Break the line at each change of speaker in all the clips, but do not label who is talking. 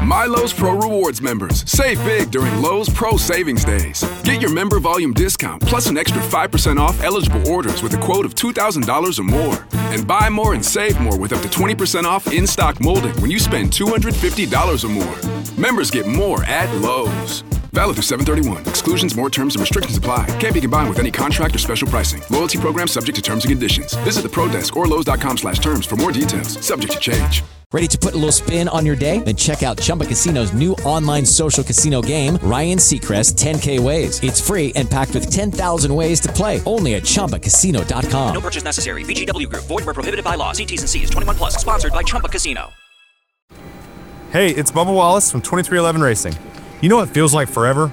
My Lowe's Pro Rewards members, save big during Lowe's Pro Savings Days. Get your member volume discount plus an extra 5% off eligible orders with a quote of $2,000 or more. And buy more and save more with up to 20% off in-stock molding when you spend $250 or more. Members get more at Lowe's. Valid through 7/31. Exclusions, more terms, and restrictions apply. Can't be combined with any contract or special pricing. Loyalty program subject to terms and conditions. Visit the Pro Desk or Lowe's.com/terms for more details. Subject to change.
Ready to put a little spin on your day? Then check out Chumba Casino's new online social casino game, Ryan Seacrest 10K Ways. It's free and packed with 10,000 ways to play. Only at ChumbaCasino.com.
No purchase necessary. VGW Group. Void where prohibited by law. See T's and C's. 21 plus. Sponsored by Chumba Casino.
Hey, it's Bubba Wallace from 2311 Racing. You know what feels like forever?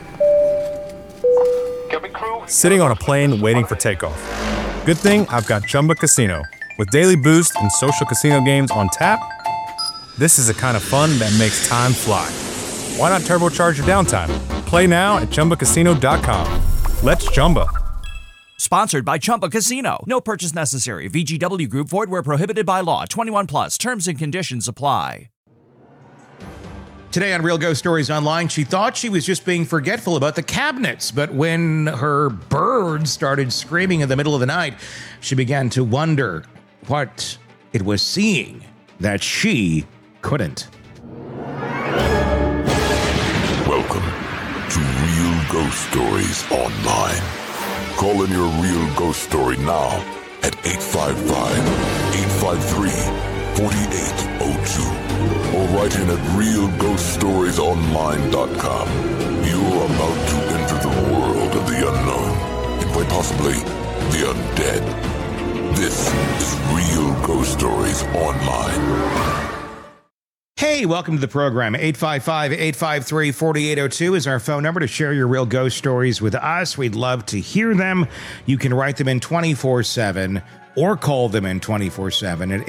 Sitting on a plane waiting for takeoff. Good thing I've got Chumba Casino. With daily boost and social casino games on tap, this is the kind of fun that makes time fly. Why not turbocharge your downtime? Play now at ChumbaCasino.com. Let's Chumba.
Sponsored by Chumba Casino. No purchase necessary. VGW Group. Void where prohibited by law. 21 plus. Terms and conditions apply.
Today on Real Ghost Stories Online, she thought she was just being forgetful about the cabinets, but when her bird started screaming in the middle of the night, she began to wonder what it was seeing that she couldn't.
Welcome to Real Ghost Stories Online. Call in your real ghost story now at 855-853-4802 or write in at realghoststoriesonline.com. You're about to enter the world of the unknown and quite possibly the undead. This is Real Ghost Stories Online.
Hey, welcome to the program. 855-853-4802 is our phone number to share your real ghost stories with us. We'd love to hear them. You can write them in 24/7 or call them in 24/7 at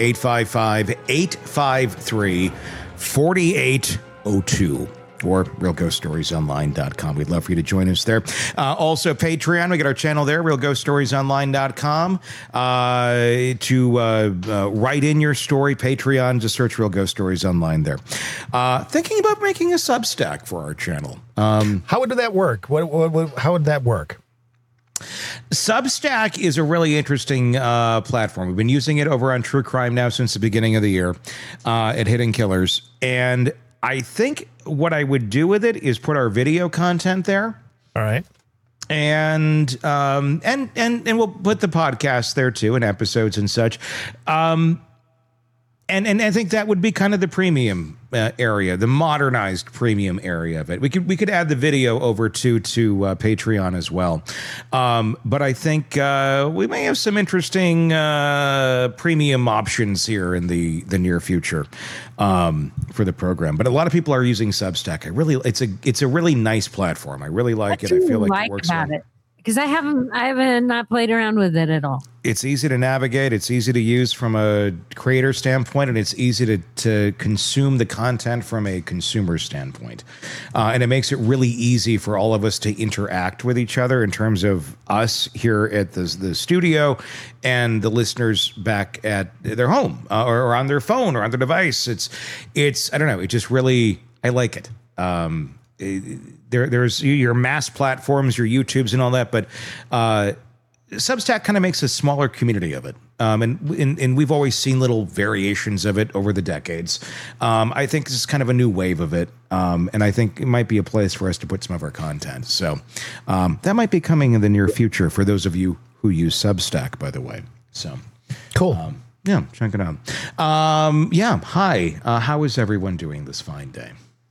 855-853-4802 or realghoststoriesonline.com. We'd love for you to join us there. Also, Patreon. We got our channel there, realghoststoriesonline.com. To write in your story, Patreon, just search Real Ghost Stories Online there. Thinking about making a Substack for our channel.
How would that work? How would that work?
Substack is a really interesting platform. We've been using it over on True Crime now since the beginning of the year at Hidden Killers. And I think what I would do with it is put our video content there.
All right.
And we'll put the podcast there too, and episodes and such. And I think that would be kind of the premium area, the modernized premium area of it. We could add the video over to Patreon as well. But I think we may have some interesting premium options here in the near future for the program. But a lot of people are using Substack. It's a really nice platform. I really like it. I feel like it works
about it. Because I haven't not played around with it at all.
It's easy to navigate. It's easy to use from a creator standpoint, and it's easy to consume the content from a consumer standpoint. And it makes it really easy for all of us to interact with each other in terms of us here at the studio and the listeners back at their home or on their phone or on their device. It's I don't know. It just really, I like it. There's your mass platforms, your YouTubes and all that, but Substack kind of makes a smaller community of it. And we've always seen little variations of it over the decades. I think this is kind of a new wave of it. And I think it might be a place for us to put some of our content. So that might be coming in the near future for those of you who use Substack, by the way. So
cool.
Yeah, check it out. Yeah. Hi. How is everyone doing this fine day?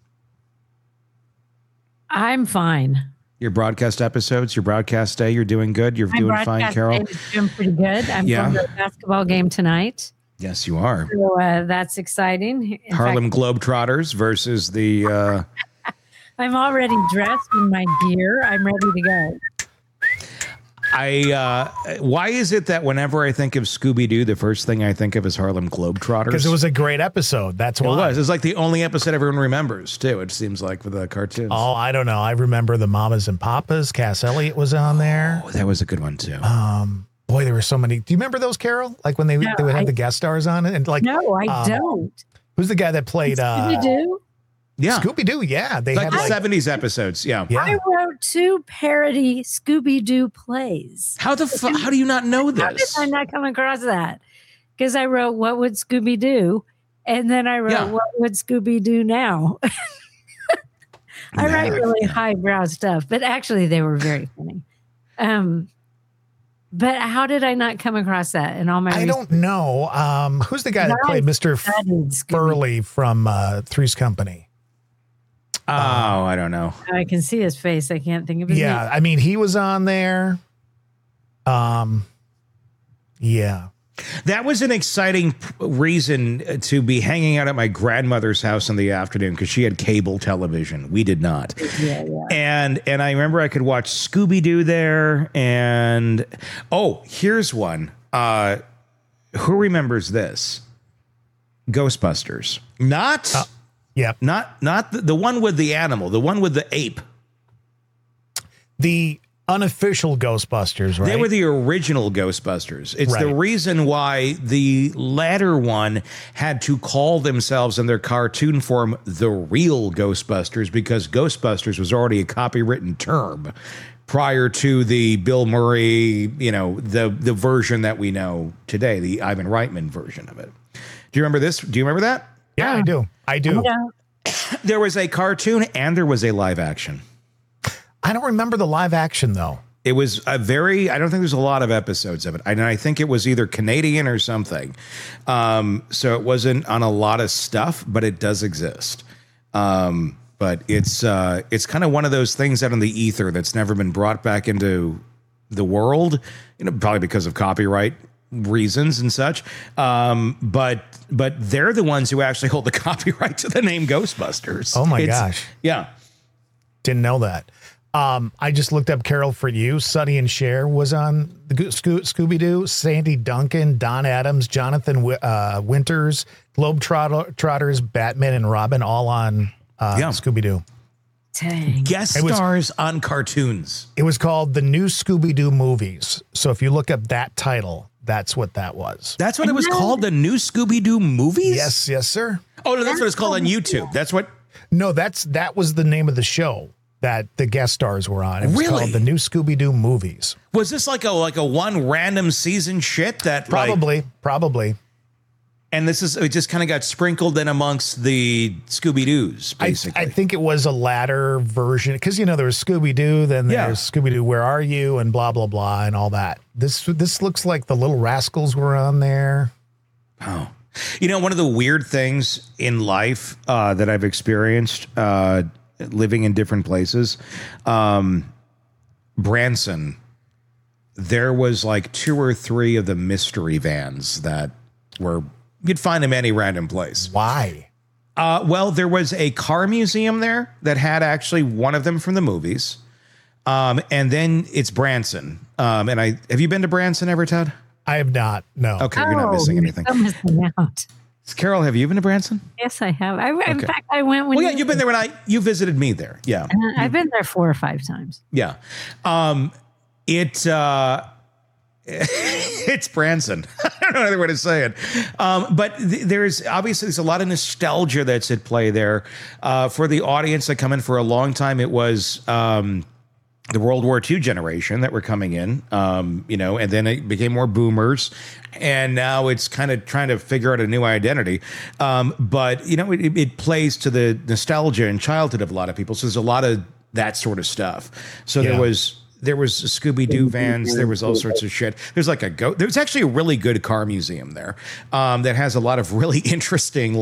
I'm fine.
Your broadcast episodes, your broadcast day, you're doing good. You're doing fine, Carol.
I'm doing pretty good. I'm going to a basketball game tonight.
Yes, you are.
So that's exciting.
Harlem Globetrotters versus the...
I'm already dressed in my gear. I'm ready to go.
Why is it that whenever I think of Scooby-Doo, the first thing I think of is Harlem Globetrotters?
Because it was a great episode. That's why.
It was. It's like the only episode everyone remembers, too, it seems like, with the cartoons.
Oh, I don't know. I remember the Mamas and Papas. Cass Elliot was on there.
Oh, that was a good one, too.
Boy, there were so many. Do you remember those, Carol? Like when they would have the guest stars on it? And like,
no, I don't.
Who's the guy that played...
Scooby-Doo?
Yeah.
Scooby-Doo, yeah. They
Like
had
the 70s episodes. Yeah.
Yeah.
I wrote 2 parody Scooby-Doo plays.
How do you not know
How did
this?
I not come across that? Because I wrote What Would Scooby Do? And then I wrote What Would Scooby Do Now? I write really highbrow stuff, but actually they were very funny. But how did I not come across that in all my
I don't know. Who's the guy that played Mr. Furley from Three's Company?
Oh, I don't know.
I can see his face. I can't think of his name.
Yeah, I mean, he was on there. Yeah.
That was an exciting reason to be hanging out at my grandmother's house in the afternoon because she had cable television. We did not.
Yeah.
And I remember I could watch Scooby-Doo there. And here's one. Who remembers this? Ghostbusters. Not the one with the animal, the one with the ape.
The unofficial Ghostbusters, right?
They were the original Ghostbusters. It's the reason why the latter one had to call themselves in their cartoon form the real Ghostbusters, because Ghostbusters was already a copywritten term prior to the Bill Murray, the version that we know today, the Ivan Reitman version of it. Do you remember this? Do you remember that?
Yeah, I do.
Yeah.
There was a cartoon and there was a live action.
I don't remember the live action, though.
It was I don't think there's a lot of episodes of it. And I think it was either Canadian or something. So it wasn't on a lot of stuff, but it does exist. But it's kind of one of those things out in the ether that's never been brought back into the world, probably because of copyright reasons and such. But they're the ones who actually hold the copyright to the name Ghostbusters.
Oh my gosh.
Yeah.
Didn't know that. I just looked up Carol for You. Sonny and Cher was on the Scooby-Doo. Sandy Duncan, Don Adams, Jonathan Winters, Globetrotters, Batman and Robin, all on Scooby-Doo.
Dang.
Guest stars on cartoons.
It was called The New Scooby-Doo Movies. So if you look up that title, that's what that was.
That's what it was called, The New Scooby-Doo Movies?
Yes, sir.
Oh, no, that's what it's called on YouTube. That's what...
No, that was the name of the show that the guest stars were on. It was called The New Scooby-Doo Movies.
Was this like a one random season shit that
probably.
And it just kind of got sprinkled in amongst the Scooby-Doos, basically.
I think it was a latter version because there was Scooby-Doo, then there's Scooby-Doo Where Are You, and blah blah blah and all that. This looks like the Little Rascals were on there.
Oh, one of the weird things in life that I've experienced living in different places, Branson, there was like 2 or 3 of the mystery vans that were, you'd find them any random place.
Why?
Well, there was a car museum there that had actually one of them from the movies. And then it's Branson. And have you been to Branson ever, Todd?
I have not. No.
Okay. You're not missing anything.
I'm missing out.
Carol, have you been to Branson?
Yes, I have. In fact, I went when.
Well, yeah, you've been there when you visited me there. Yeah,
I've been there 4 or 5 times.
Yeah, it's Branson. I don't know another way to say it. But there's a lot of nostalgia that's at play there for the audience that come in for a long time. It was the World War II generation that were coming in, and then it became more boomers, and now it's kind of trying to figure out a new identity. But it plays to the nostalgia and childhood of a lot of people. So there's a lot of that sort of stuff. So there was Scooby-Doo vans. There was all sorts of shit. There's there's actually a really good car museum there that has a lot of really interesting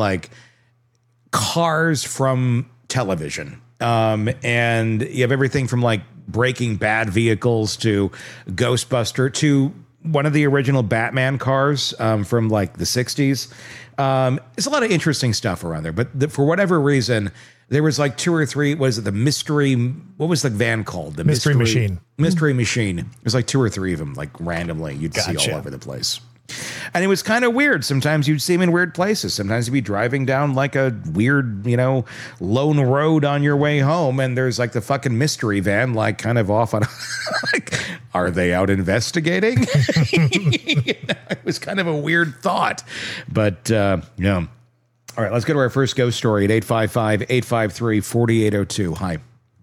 cars from television. And you have everything from Breaking Bad vehicles to Ghostbuster to one of the original Batman cars from the 60s. There's a lot of interesting stuff around there, but for whatever reason, there was 2 or 3. What is it? The mystery. What was the van called? The
Mystery Machine.
Mystery Machine. There's 2 or 3 of them, randomly you'd see all over the place. And it was kind of weird. Sometimes you'd see them in weird places. Sometimes you'd be driving down a weird, lone road on your way home, and there's the fucking mystery van, kind of off on. Are they out investigating? It was kind of a weird thought, but All right, let's go to our first ghost story at 855-853-4802. Hi.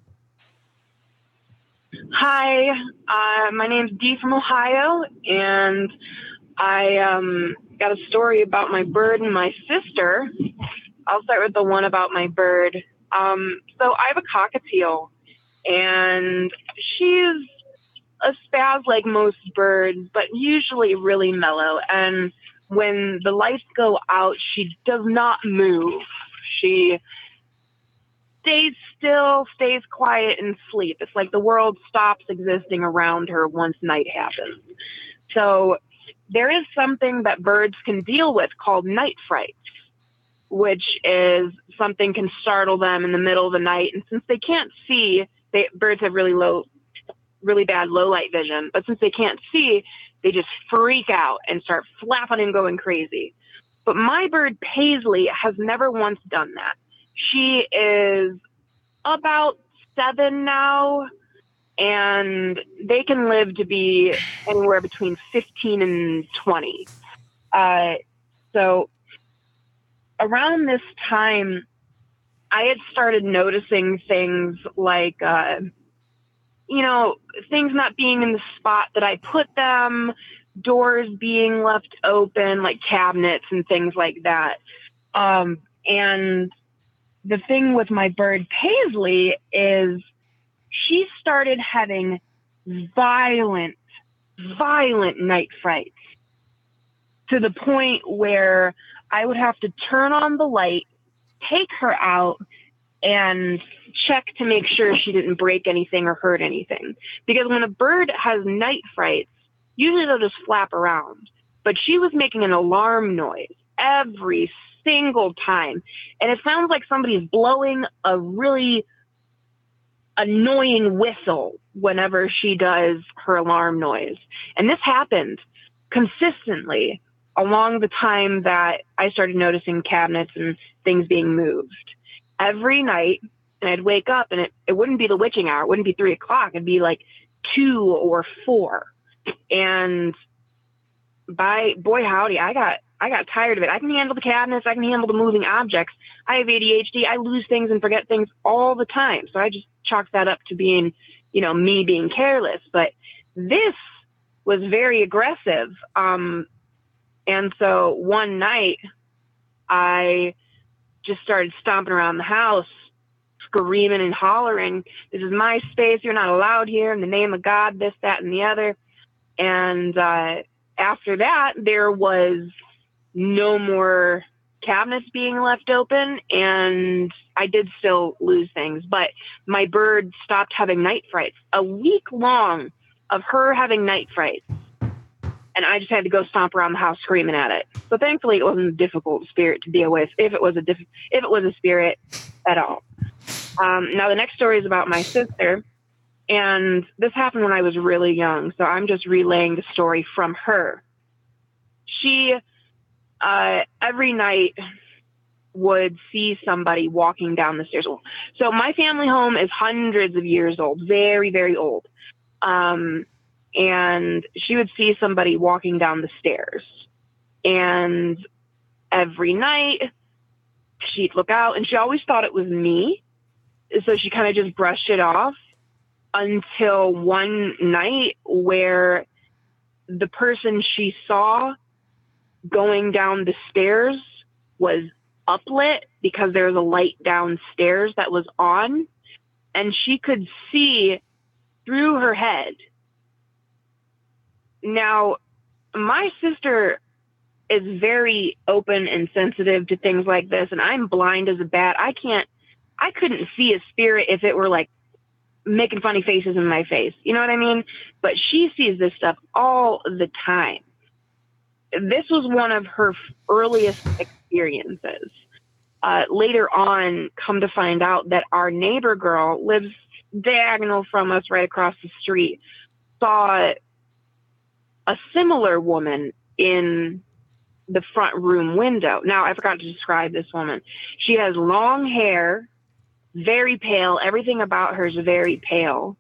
Hi, my name's Dee from Ohio, and I got a story about my bird and my sister. I'll start with the one about my bird. So I have a cockatiel, and she's a spaz like most birds, but usually really mellow. And when the lights go out, she does not move. She stays still, stays quiet, and sleep. It's like the world stops existing around her once night happens. So there is something that birds can deal with called night fright, which is something can startle them in the middle of the night. And since they can't see, birds have really bad low light vision, but since they can't see, they just freak out and start flapping and going crazy. But my bird Paisley has never once done that. She is about 7 now, and they can live to be anywhere between 15 and 20. So around this time, I had started noticing things like, things not being in the spot that I put them, doors being left open, like cabinets and things like that. And the thing with my bird Paisley is she started having violent night frights to the point where I would have to turn on the light, take her out, and check to make sure she didn't break anything or hurt anything. Because when a bird has night frights, usually they'll just flap around. But she was making an alarm noise every single time. And it sounds like somebody's blowing a really annoying whistle whenever she does her alarm noise. And this happened consistently along the time that I started noticing cabinets and things being moved. Every night, and I'd wake up, and it wouldn't be the witching hour. It wouldn't be 3 o'clock. It'd be like 2 or 4. And boy howdy, I got tired of it. I can handle the cabinets. I can handle the moving objects. I have ADHD. I lose things and forget things all the time. So I just chalked that up to being, me being careless. But this was very aggressive. And so one night, I just started stomping around the house, screaming and hollering, "This is my space. You're not allowed here. In the name of God, this, that, and the other." And after that, there was no more cabinets being left open, and I did still lose things. But my bird stopped having night frights. A week long of her having night frights. And I just had to go stomp around the house screaming at it. So thankfully, it wasn't a difficult spirit to deal with, if it was a spirit at all. Now, the next story is about my sister. And this happened when I was really young. So I'm just relaying the story from her. She, every night, would see somebody walking down the stairs. So my family home is hundreds of years old, very, very old. And she would see somebody walking down the stairs. And every night she'd look out, and she always thought it was me. So she kind of just brushed it off until one night where the person she saw going down the stairs was uplit because there was a light downstairs that was on, and she could see through her head. Now, my sister is very open and sensitive to things like this, and I'm blind as a bat. I couldn't see a spirit if it were like making funny faces in my face. You know what I mean? But she sees this stuff all the time. This was one of her earliest experiences. Later on, come to find out that our neighbor girl lives diagonal from us right across the street, saw a similar woman in the front room window. Now, I forgot to describe this woman. She has long hair, very pale. Everything about her is very pale.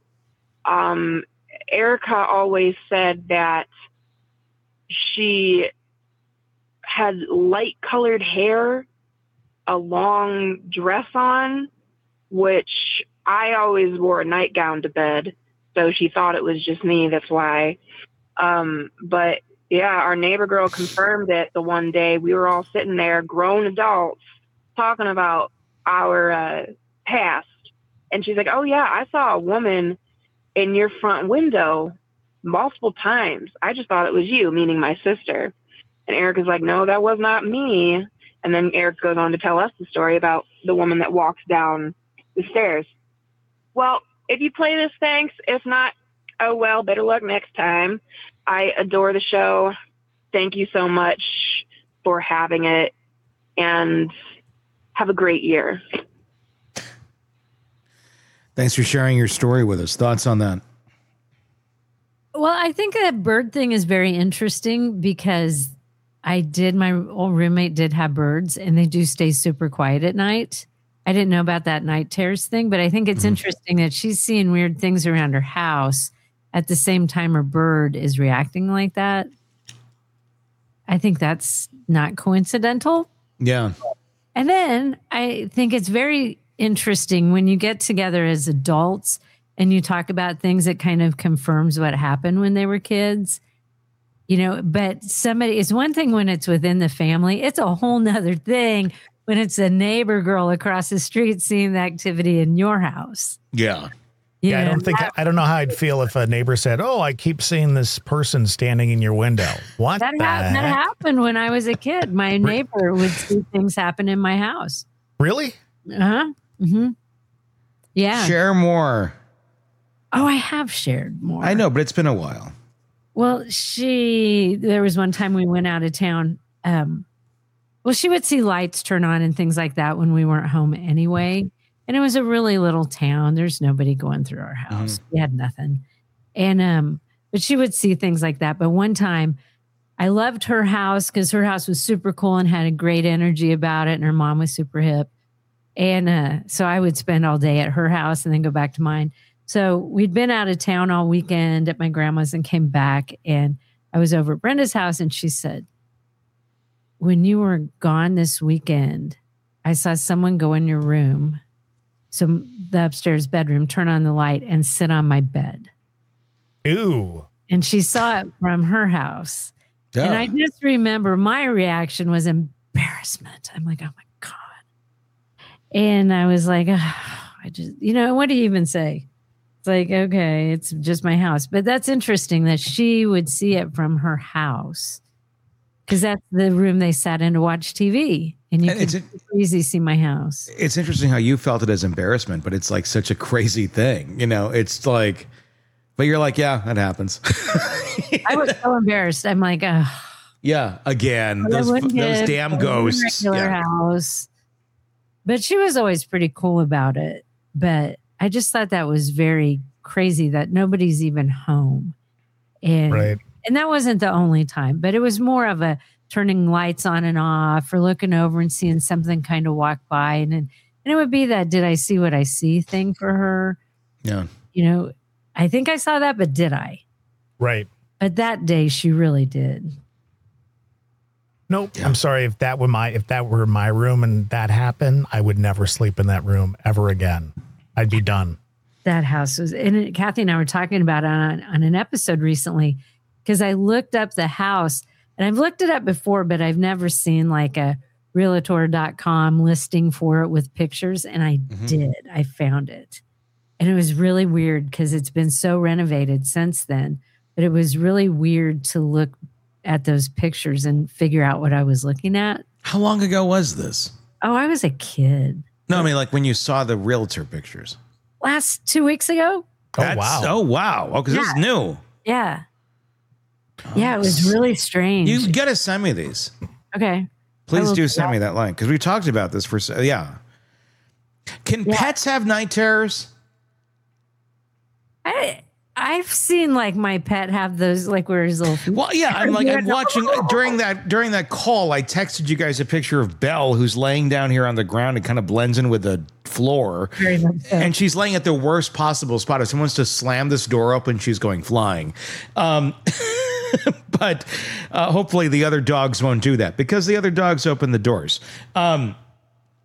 Erica always said that she had light colored hair a long dress on, which I always wore a nightgown to bed. So she thought it was just me. That's why. But yeah, our neighbor girl confirmed it the one day. We were all sitting there, grown adults, talking about our past. And she's like, oh, yeah, I saw a woman in your front window multiple times. I just thought it was you, meaning my sister. And Erica's like, no, that was not me. And then Eric goes on to tell us the story about the woman that walks down the stairs. Well, if you play this, thanks. If not, oh, well, better luck next time. I adore the show. Thank you so much for having it, and have a great year.
Thanks for sharing your story with us. Thoughts on that?
Well, I think that bird thing is very interesting because my old roommate did have birds, and they do stay super quiet at night. I didn't know about that night terrors thing, but I think it's interesting that she's seeing weird things around her house at the same time her bird is reacting like that. I think that's not coincidental.
Yeah.
And then I think it's very interesting when you get together as adults and you talk about things that kind of confirms what happened when they were kids. You know, but it's one thing when it's within the family. It's a whole nother thing when it's a neighbor girl across the street seeing the activity in your house.
Yeah.
Yeah, I don't know how I'd feel if a neighbor said, oh, I keep seeing this person standing in your window. What?
That happened when I was a kid. My neighbor would see things happen in my house.
Really?
Uh-huh. Mm-hmm. Yeah.
Share more.
Oh, I have shared more.
I know, but it's been a while.
Well, there was one time we went out of town. Well, she would see lights turn on and things like that when we weren't home anyway. And it was a really little town. There's nobody going through our house. We had nothing. And, but she would see things like that. But one time I loved her house because her house was super cool and had a great energy about it. And her mom was super hip. And so I would spend all day at her house and then go back to mine. So we'd been out of town all weekend at my grandma's and came back. And I was over at Brenda's house and she said, when you were gone this weekend, I saw someone go in your room, so the upstairs bedroom, turn on the light and sit on my bed.
Ew.
And she saw it from her house. Yeah. And I just remember my reaction was embarrassment. I'm like, oh my God. And I was like, what do you even say? It's like, okay, it's just my house. But that's interesting that she would see it from her house because that's the room they sat in to watch TV. And you can easily see my house.
It's interesting how you felt it as embarrassment, but it's like such a crazy thing. You know, it's like, but you're like, yeah, that happens.
I was so embarrassed. I'm like,
yeah, again, those damn ghosts.
Regular house. But she was always pretty cool about it. But I just thought that was very crazy that nobody's even home. And that wasn't the only time, but it was more of a turning lights on and off or looking over and seeing something kind of walk by. And it would be that, did I see what I see thing for her?
Yeah.
You know, I think I saw that, but did I?
Right.
But that day she really did.
Nope. Yeah. I'm sorry. If that were my room and that happened, I would never sleep in that room ever again. I'd be done.
That house was, and Kathy and I were talking about it on an episode recently, because I looked up the house, and I've looked it up before, but I've never seen like a realtor.com listing for it with pictures. And I did. I found it. And it was really weird because it's been so renovated since then. But it was really weird to look at those pictures and figure out what I was looking at.
How long ago was this?
Oh, I was a kid.
No, I mean, like when you saw the realtor pictures.
Last 2 weeks ago.
Oh, wow.
Oh, wow. Oh, because this is new.
Yeah. Yeah, it was really strange.
You got to send me these.
Okay.
Please do send me that link because we talked about this yeah. Can pets have night terrors?
I've seen like my pet have those, like where his little feet.
Well, yeah, I'm watching during that call. I texted you guys a picture of Belle, who's laying down here on the ground and kind of blends in with the floor, and she's laying at the worst possible spot. If someone wants to slam this door open, she's going flying. But hopefully the other dogs won't do that because the other dogs open the doors.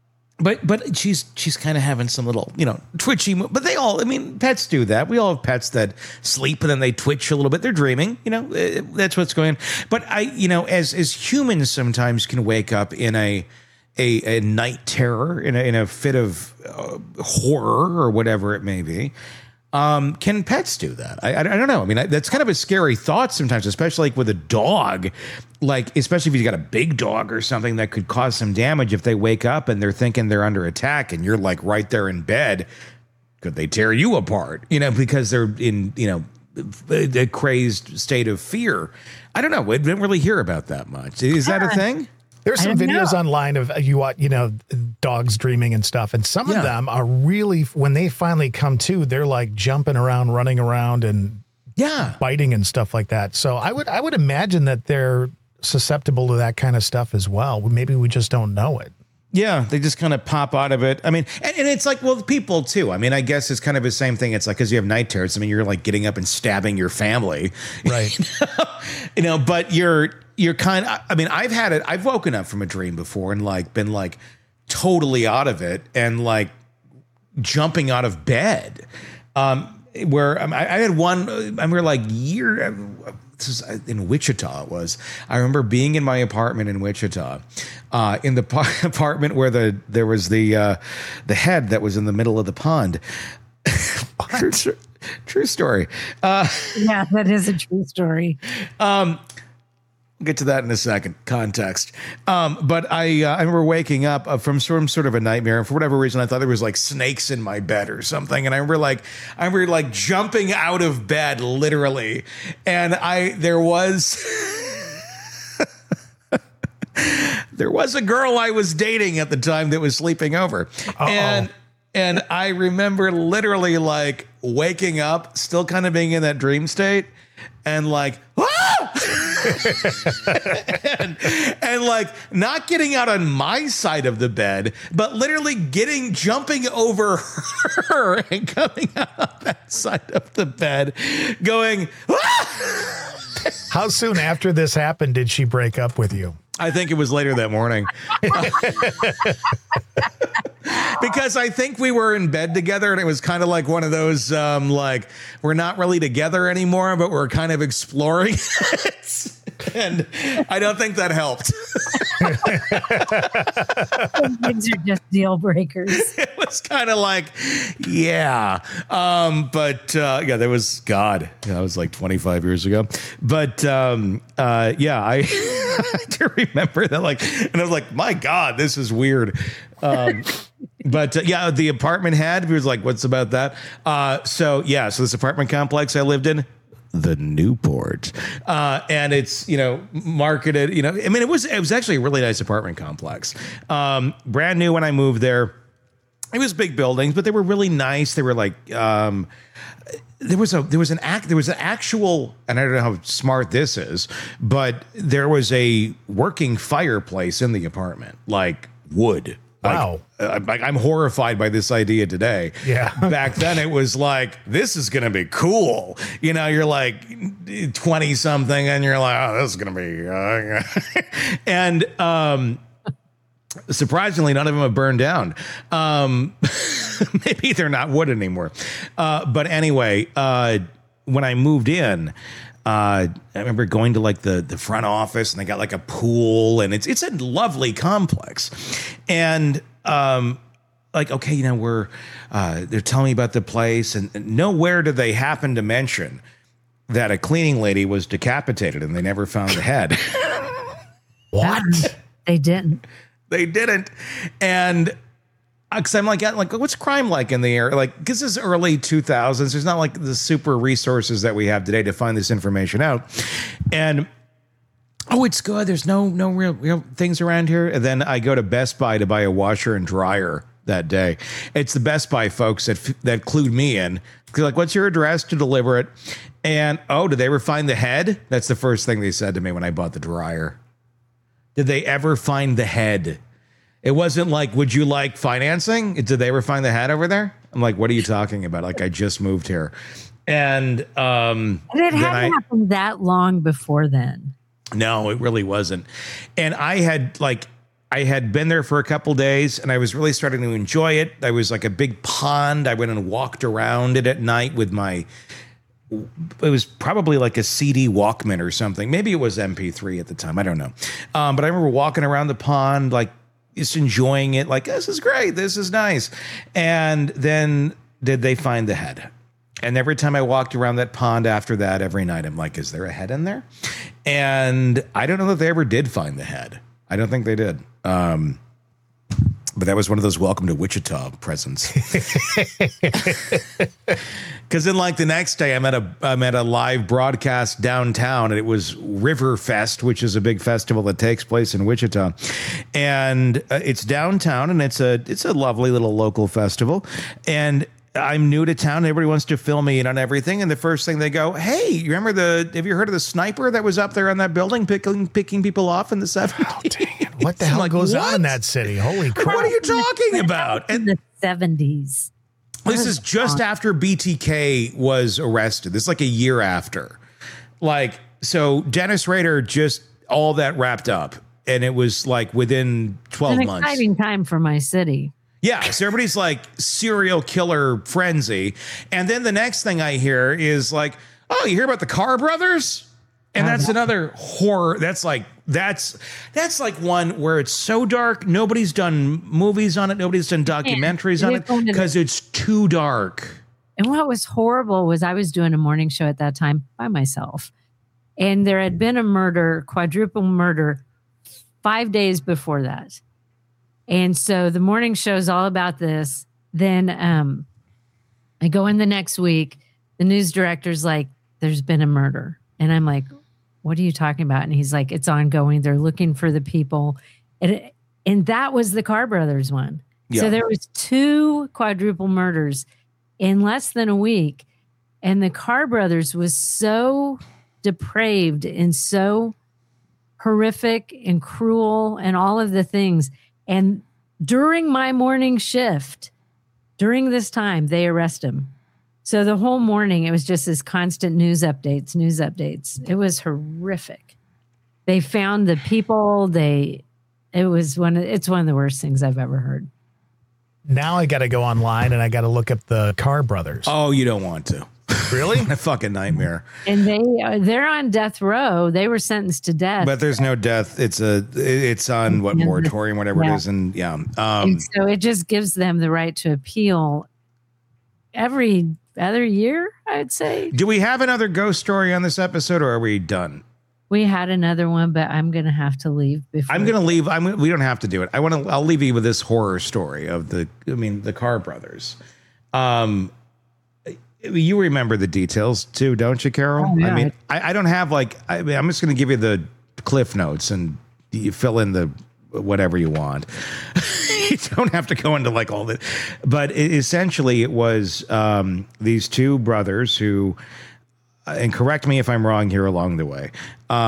But she's kind of having some little, twitchy. But they all, pets do that. We all have pets that sleep and then they twitch a little bit. They're dreaming. That's what's going on. But as humans sometimes can wake up in a night terror, in a fit of horror or whatever it may be. Can pets do that? I don't know. That's kind of a scary thought sometimes, especially like with a dog, especially if you've got a big dog or something that could cause some damage. If they wake up and they're thinking they're under attack and you're like right there in bed, could they tear you apart? Because they're in, a crazed state of fear. I don't know. We didn't really hear about that much. Is that a thing?
There's some videos online of dogs dreaming and stuff. And some of them are really, when they finally come to, they're like jumping around, running around and biting and stuff like that. So I would imagine that they're susceptible to that kind of stuff as well. Maybe we just don't know it.
Yeah, they just kind of pop out of it. And it's like, well, people too. I guess it's kind of the same thing. It's like, because you have night terrors. You're like getting up and stabbing your family.
Right.
But you're kind of, I've had it. I've woken up from a dream before and been totally out of it and jumping out of bed. Where I had one, this is in Wichita. It was. I remember being in my apartment in Wichita, in the apartment where there was the head that was in the middle of the pond. True story.
Yeah, that is a true story.
We'll get to that in a second. Context. But I remember waking up from some sort of a nightmare, and for whatever reason, I thought there was snakes in my bed or something. And I remember jumping out of bed, literally, and there was a girl I was dating at the time that was sleeping over. Uh-oh. And I remember literally waking up, still kind of being in that dream state, and and not getting out on my side of the bed, but literally jumping over her and coming out on that side of the bed, going.
How soon after this happened did she break up with you?
I think it was later that morning. Because I think we were in bed together and it was kind of like one of those, we're not really together anymore, but we're kind of exploring it. And I don't think that helped.
Some things are just deal breakers.
It was kind of yeah. There was God. That was 25 years ago. But I do remember that. And I was like, my God, this is weird. The apartment he was like, what's about that? So this apartment complex I lived in, the Newport, and it's marketed. It was actually a really nice apartment complex, brand new when I moved there. It was big buildings, but they were really nice. They were there was an actual, and I don't know how smart this is, but there was a working fireplace in the apartment, wood.
Wow.
I'm horrified by this idea today.
Yeah.
Back then it was this is going to be cool. You're 20 something and you're oh, this is going to be, and, surprisingly, none of them have burned down. Maybe they're not wood anymore. But anyway, when I moved in, I remember going to the front office and they got a pool and it's a lovely complex. And okay, we're they're telling me about the place and nowhere do they happen to mention that a cleaning lady was decapitated and they never found the head.
What?
They didn't.
They didn't. And because I'm what's crime like in the area? Because this is early 2000s. There's not the super resources that we have today to find this information out. And, it's good. There's no real things around here. And then I go to Best Buy to buy a washer and dryer that day. It's the Best Buy folks that clued me in. They're what's your address to deliver it? And, did they ever find the head? That's the first thing they said to me when I bought the dryer. Did they ever find the head? It wasn't would you like financing? Did they ever find the head over there? I'm what are you talking about? I just moved here. And it
hadn't happened that long before then.
No, it really wasn't. And I had I had been there for a couple days and I was really starting to enjoy it. There was like a big pond. I went and walked around it at night with it was probably like a CD Walkman or something. Maybe it was MP3 at the time. I don't know. But I remember walking around the pond, like just enjoying it. Like, this is great. This is nice. And then did they find the head? And every time I walked around that pond after that, every night, I'm like, is there a head in there? And I don't know if they ever did find the head. I don't think they did. But that was one of those welcome to Wichita presents. Because then, like the next day, I'm at a live broadcast downtown, and it was Riverfest, which is a big festival that takes place in Wichita, and it's downtown, and it's a lovely little local festival, and I'm new to town. Everybody wants to fill me in on everything. And the first thing they go, hey, you remember have you heard of the sniper that was up there on that building picking people off in the 70s?
Oh, dang it. What the hell goes on in that city? Holy crap.
What are you talking about?
In the 70s.
This is just after BTK was arrested. This is like a year after. Like, so Dennis Rader just all that wrapped up. And it was like within 12 months.
An exciting time for my city.
Yeah, so everybody's like serial killer frenzy. And then the next thing I hear is like, oh, you hear about the Carr brothers? And that's another horror. That's like one where it's so dark. Nobody's done movies on it. Nobody's done documentaries on it because it's too dark.
And what was horrible was I was doing a morning show at that time by myself. And there had been a murder, quadruple murder, 5 days before that. And so the morning show is all about this. Then I go in the next week. The news director's like, there's been a murder. And I'm like, what are you talking about? And he's like, it's ongoing. They're looking for the people. And that was the Carr brothers one. Yeah. So there was 2 quadruple murders in less than a week. And the Carr brothers was so depraved and so horrific and cruel and all of the things. And during my morning shift, during this time, they arrest him. So the whole morning, it was just this constant news updates. It was horrific. They found the people. It's one of the worst things I've ever heard.
Now I got to go online and I got to look up the Carr brothers.
Oh, you don't want to.
Really?
A fucking nightmare.
And they're on death row. They were sentenced to death.
But there's no death. It's on what moratorium, whatever it is. And yeah.
And so it just gives them the right to appeal every other year, I'd say.
Do we have another ghost story on this episode or are we done?
We had another one, but I'm going to have to leave before.
I'm going to leave. We don't have to do it. I'll leave you with this horror story of the Carr brothers. You remember the details too, don't you, Carol?
Oh, yeah.
I mean, I don't have I'm just going to give you the Cliff Notes and you fill in the whatever you want. You don't have to go into like all that. But essentially it was these 2 brothers who, and correct me if I'm wrong here along the way,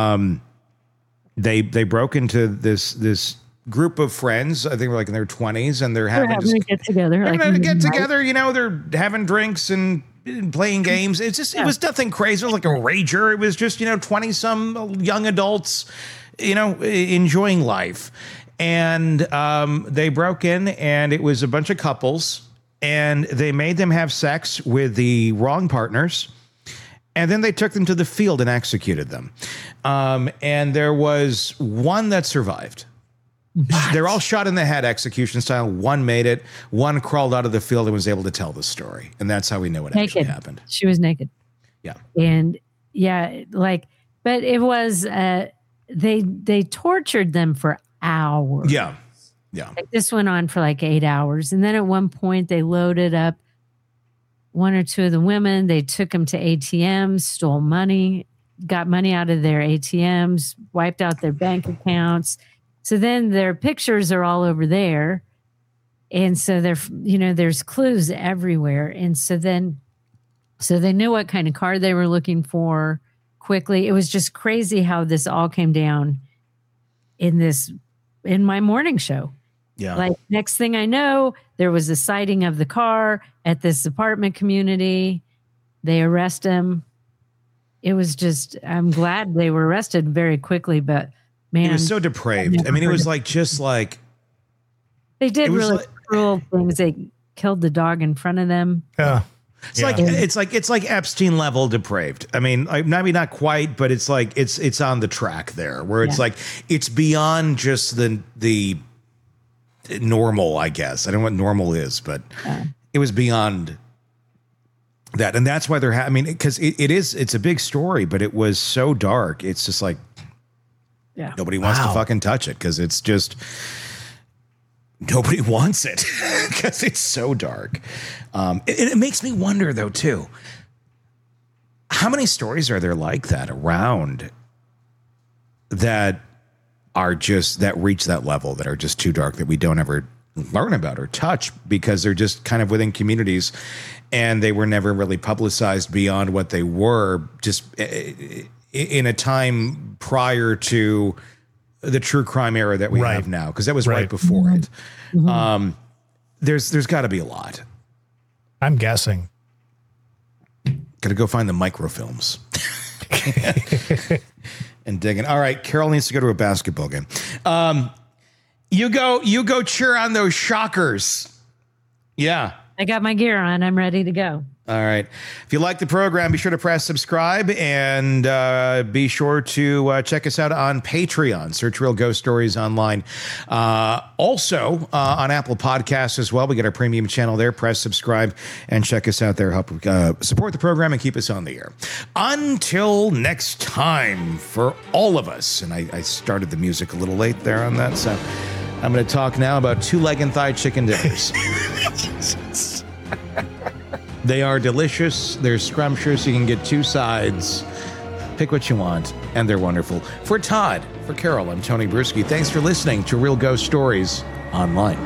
they broke into this group of friends. I think we're like in their 20s, and they're having
to get together.
They're going to get together. You know, they're having drinks and playing games. It's just, it was nothing crazy. It was like a rager. It was just, 20 some young adults, enjoying life. And they broke in, and it was a bunch of couples, and they made them have sex with the wrong partners. And then they took them to the field and executed them. And there was one that survived. What? They're all shot in the head, execution style. One made it. One crawled out of the field and was able to tell the story. And that's how we know what actually happened.
She was naked.
Yeah.
And but it was, they tortured them for hours.
Yeah. Yeah.
Like this went on for like 8 hours. And then at one point they loaded up 1 or 2 of the women. They took them to ATMs, stole money, got money out of their ATMs, wiped out their bank accounts. So then their pictures are all over there. And so there's clues everywhere. And so they knew what kind of car they were looking for quickly. It was just crazy how this all came down in my morning show.
Yeah.
Like next thing I know, there was a sighting of the car at this apartment community. They arrest him. It was just, I'm glad they were arrested very quickly, but Man,
it was so depraved. I mean, it was like
they did really cruel things. They killed the dog in front of them.
Yeah.
It's like Epstein level depraved. I mean, maybe not quite, but it's like it's on the track there where it's like it's beyond just the normal, I guess. I don't know what normal is, but it was beyond that. And that's why I mean, because it's a big story, but it was so dark. It's just like nobody wants to fucking touch it because it's just nobody wants it because it's so dark. It makes me wonder, though, too, how many stories are there like that around that are just that reach that level that are just too dark that we don't ever learn about or touch because they're just kind of within communities and they were never really publicized beyond what they were just in a time prior to the true crime era that we have now, because that was right before it. Mm-hmm. There's got to be a lot.
I'm guessing.
Got to go find the microfilms and dig in. All right, Carol needs to go to a basketball game. You go cheer on those Shockers. Yeah.
I got my gear on. I'm ready to go.
All right. If you like the program, be sure to press subscribe and be sure to check us out on Patreon. Search Real Ghost Stories online. Also on Apple Podcasts as well. We get our premium channel there. Press subscribe and check us out there. Help support the program and keep us on the air. Until next time, for all of us, and I started the music a little late there on that, so I'm going to talk now about two leg and thigh chicken dinners. They are delicious. They're scrumptious. You can get two sides. Pick what you want, and they're wonderful. For Todd, for Carol, I'm Tony Bruschi. Thanks for listening to Real Ghost Stories Online.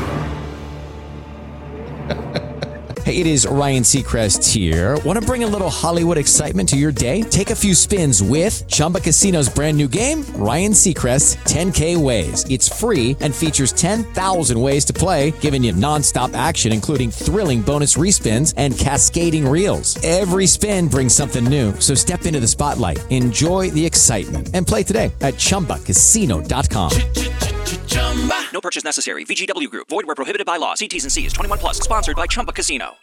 Hey, it is Ryan Seacrest here. Want to bring a little Hollywood excitement to your day? Take a few spins with Chumba Casino's brand new game, Ryan Seacrest's 10K Ways. It's free and features 10,000 ways to play, giving you nonstop action, including thrilling bonus respins and cascading reels. Every spin brings something new, so step into the spotlight, enjoy the excitement, and play today at ChumbaCasino.com.
No purchase necessary. VGW Group. Void where prohibited by law. See T's and C's. 21 plus. Sponsored by Chumba Casino.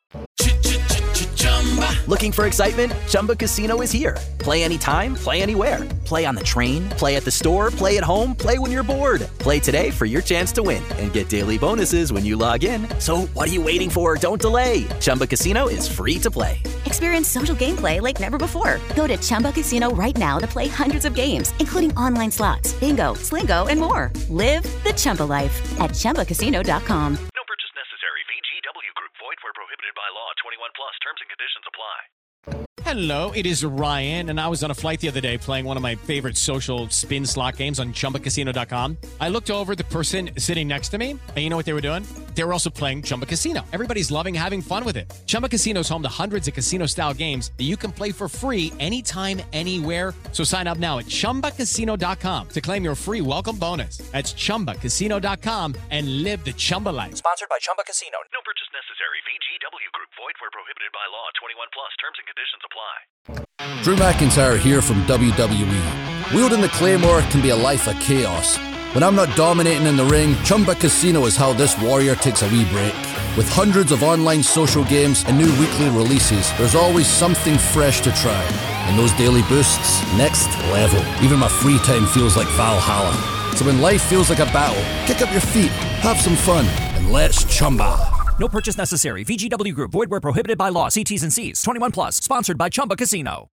Looking for excitement? Chumba Casino is here. Play anytime, play anywhere. Play on the train, play at the store, play at home, play when you're bored. Play today for your chance to win and get daily bonuses when you log in. So what are you waiting for? Don't delay. Chumba Casino is free to play.
Experience social gameplay like never before. Go to Chumba Casino right now to play hundreds of games, including online slots, bingo, Slingo, and more. Live the Chumba life at ChumbaCasino.com.
No purchase necessary. VGW Group. Void where prohibited by law. 21 plus. Terms and conditions apply.
Hello, it is Ryan, and I was on a flight the other day playing one of my favorite social spin slot games on ChumbaCasino.com. I looked over at the person sitting next to me, and you know what they were doing? They were also playing Chumba Casino. Everybody's loving having fun with it. Chumba Casino is home to hundreds of casino-style games that you can play for free anytime, anywhere. So sign up now at ChumbaCasino.com to claim your free welcome bonus. That's ChumbaCasino.com and live the Chumba life.
Sponsored by Chumba Casino.
No purchase necessary. VGW Group. Void where prohibited by law. 21 plus. Terms and conditions apply.
Drew McIntyre here from WWE. Wielding the Claymore can be a life of chaos. When I'm not dominating in the ring, Chumba Casino is how this warrior takes a wee break. With hundreds of online social games and new weekly releases, there's always something fresh to try. And those daily boosts, next level. Even my free time feels like Valhalla. So when life feels like a battle, kick up your feet, have some fun, and let's Chumba.
No purchase necessary. VGW Group. Void where prohibited by law. See T's and C's. 21 plus. Sponsored by Chumba Casino.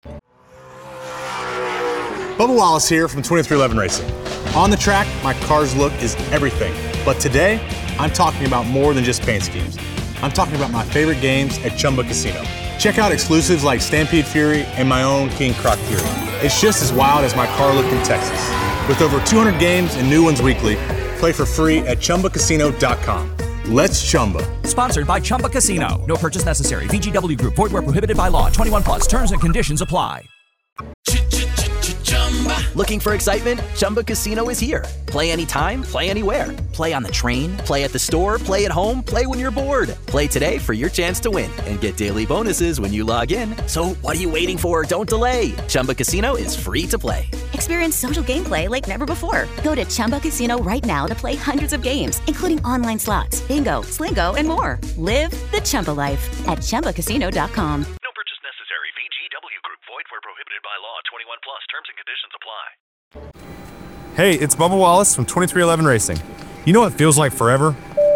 Bubba Wallace here from 2311 Racing. On the track, my car's look is everything. But today, I'm talking about more than just paint schemes. I'm talking about my favorite games at Chumba Casino. Check out exclusives like Stampede Fury and my own King Croc Fury. It's just as wild as my car look in Texas. With over 200 games and new ones weekly, play for free at ChumbaCasino.com. Let's Chumba.
Sponsored by Chumba Casino. No purchase necessary. VGW Group. Void where prohibited by law. 21 plus. Terms and conditions apply.
Looking for excitement? Chumba Casino is here. Play anytime, play anywhere. Play on the train, play at the store, play at home, play when you're bored. Play today for your chance to win and get daily bonuses when you log in. So what are you waiting for? Don't delay. Chumba Casino is free to play.
Experience social gameplay like never before. Go to Chumba Casino right now to play hundreds of games, including online slots, bingo, Slingo, and more. Live the Chumba life at ChumbaCasino.com.
No purchase necessary. VGW Group. Void where prohibited by law. 21 plus. Terms and conditions apply.
Hey, it's Bubba Wallace from 2311 Racing. You know what feels like forever?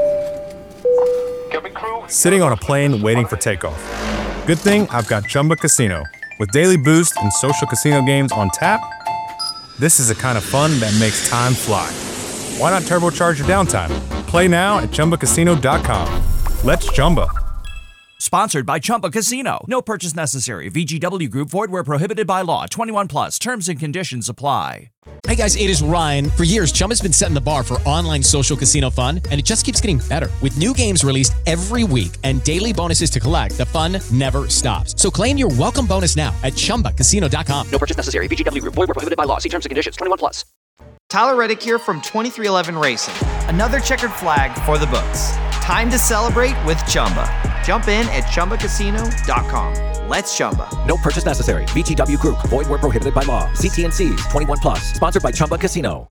Sitting on a plane waiting for takeoff. Good thing I've got Chumba Casino. With daily boost and social casino games on tap, this is the kind of fun that makes time fly. Why not turbocharge your downtime? Play now at ChumbaCasino.com. Let's Chumba.
Sponsored by Chumba Casino. No purchase necessary. VGW Group. Void where prohibited by law. 21 plus. Terms and conditions apply.
Hey guys, it is Ryan. For years, Chumba's been setting the bar for online social casino fun, and it just keeps getting better. With new games released every week and daily bonuses to collect, the fun never stops. So claim your welcome bonus now at ChumbaCasino.com.
No purchase necessary. VGW Group. Void where prohibited by law. See terms and conditions. 21 plus.
Tyler Reddick here from 2311 Racing. Another checkered flag for the books. Time to celebrate with Chumba. Jump in at ChumbaCasino.com. Let's Chumba.
No purchase necessary. VGW Group. Void where prohibited by law. See T&Cs. 21 plus. Sponsored by Chumba Casino.